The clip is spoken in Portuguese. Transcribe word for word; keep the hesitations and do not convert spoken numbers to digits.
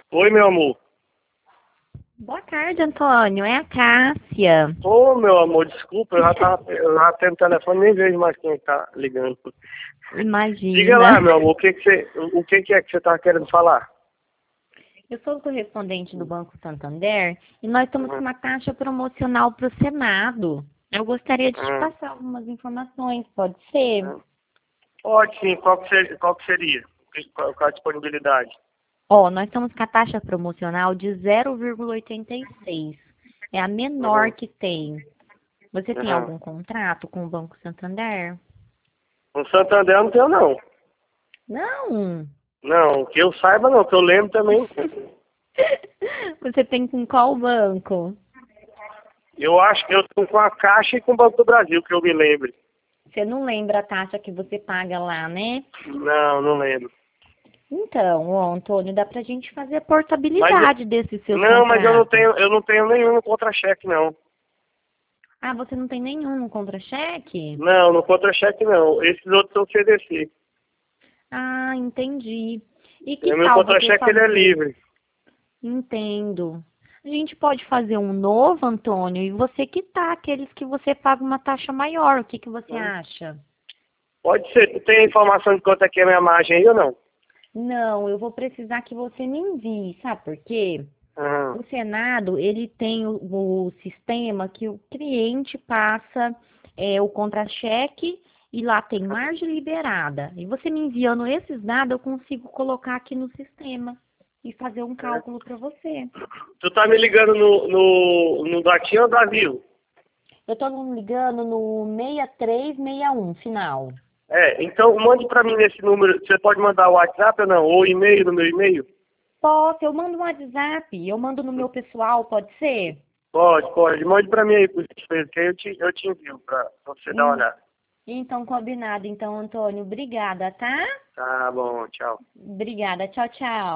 Oi, meu amor. Boa tarde, Antônio. É a Cássia. Ô, meu amor, desculpa, eu já tava, eu já tenho o telefone, nem vejo mais quem tá ligando. Diga Imagina. lá, meu amor, o que que você, o que que é que você tá querendo falar? Eu sou correspondente do Banco Santander e nós estamos com Uhum. uma taxa promocional para o Senado. Eu gostaria de te Uhum. passar algumas informações, pode ser? Uhum. Pode sim, qual que seria? Qual que seria? Que- Qual, qual a disponibilidade? Ó, nós estamos com a taxa promocional de zero vírgula oitenta e seis. É a menor Uhum. que tem. Você tem Uhum. algum contrato com o Banco Santander? No Santander eu não tenho, não. Não. Não, que eu saiba não, que eu lembro também. Você tem com qual banco? Eu acho que eu tô com a Caixa e com o Banco do Brasil, que eu me lembre. Você não lembra a taxa que você paga lá, né? Não, não lembro. Então, ó, Antônio, dá pra gente fazer a Mas, portabilidade desses seus não, mas eu não contratos. tenho, eu não tenho nenhum no contra-cheque, não. Ah, você não tem nenhum no contra-cheque? Não, no contra-cheque não. Esses outros são C D C. Ah, entendi. E que O meu tal você contra-cheque ele é fazer? livre. Entendo. A gente pode fazer um novo, Antônio, e você quitar aqueles que você paga uma taxa maior. O que que você Hum. acha? Pode ser. Tu tem informação de quanto é que é a minha margem aí ou não? Não, eu vou precisar que você me envie, sabe por quê? Aham. O Senado, ele tem o, o sistema que o cliente passa é, o contra-cheque e lá tem margem liberada. E você me enviando esses dados, eu consigo colocar aqui no sistema e fazer um É. cálculo para você. Tu tá me ligando no, no, no Datinho ou da Vivo? Eu estou ligando no seis três seis um, final. É, então mande pra mim nesse número. Você pode mandar o WhatsApp ou não? Ou e-mail no meu e-mail? Posso, eu mando um WhatsApp, eu mando no meu pessoal, pode ser? Pode, pode. Mande pra mim aí, por gentileza, que aí eu te, eu te envio pra, pra você dar uma Hum, olhada. Então, combinado. Então, Antônio, obrigada, tá? Tá bom, tchau. Obrigada. Tchau, tchau.